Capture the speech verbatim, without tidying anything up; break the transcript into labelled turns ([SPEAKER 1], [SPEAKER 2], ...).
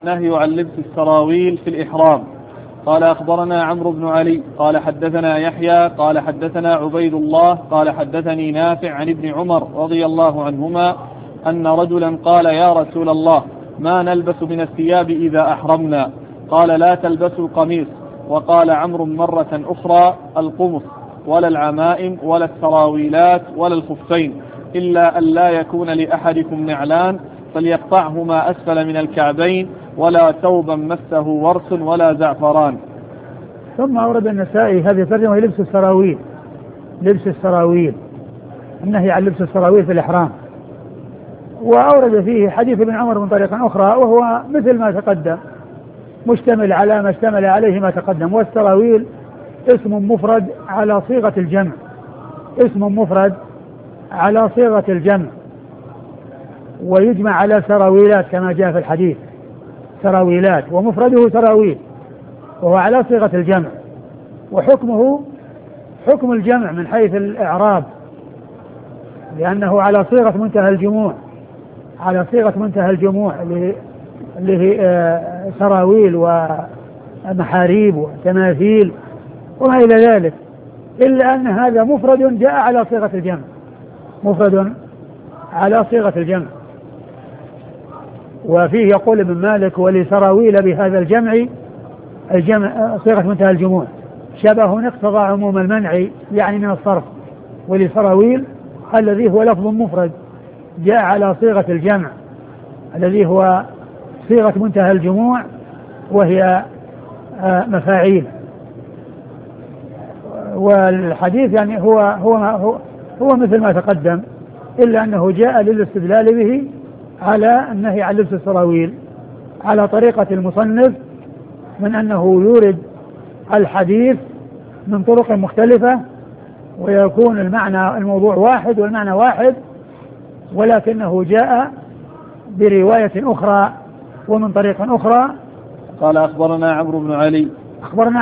[SPEAKER 1] نهي عن لبس السراويل في الإحرام. قال أخبرنا عمرو بن علي قال حدثنا يحيى قال حدثنا عبيد الله قال حدثني نافع عن ابن عمر رضي الله عنهما أن رجلا قال يا رسول الله ما نلبس من الثياب إذا أحرمنا؟ قال لا تلبسوا القميص. وقال عمرو مرة أخرى القمص ولا العمائم ولا السراويلات ولا الخفين إلا أن لا يكون لأحدكم نعلان فليقطعهما أسفل من الكعبين ولا ثوبا مسه ورس ولا زعفران.
[SPEAKER 2] ثم أورد النسائي هذه الترجمة لبس السراويل، لبس السراويل، النهي عن لبس السراويل في الإحرام. وأورد فيه حديث ابن عمر من طريقة أخرى وهو مثل ما تقدم، مشتمل على ما اشتمل عليه ما تقدم. والسراويل اسم مفرد على صيغة الجمع، اسم مفرد على صيغة الجمع، ويجمع على سراويلات كما جاء في الحديث، سراويلات، ومفرده سراويل وهو على صيغة الجمع. وحكمه حكم الجمع من حيث الإعراب، لأنه على صيغة منتهى الجموع، على صيغة منتهى الجموع اللي هي سراويل ومحاريب وتماثيل وما إلى ذلك، إلا أن هذا مفرد جاء على صيغة الجمع، مفرد على صيغة الجمع. وفيه يقول ابن مالك ولسراويل بهذا الجمع، الجمع صيغة منتهى الجموع شبه اقتضى عموم المنع يعني من الصرف، ولسراويل الذي هو لفظ مفرد جاء على صيغة الجمع الذي هو صيغة منتهى الجموع وهي مفاعيل. والحديث يعني هو هو هو, هو مثل ما تقدم، إلا أنه جاء للاستدلال به على النهي عن لبس السراويل على طريقة المصنف، من أنه يورد الحديث من طرق مختلفة ويكون المعنى الموضوع واحد والمعنى واحد، ولكنه جاء برواية أخرى ومن طريق أخرى.
[SPEAKER 1] قال أخبرنا عمرو بن علي
[SPEAKER 2] أخبرنا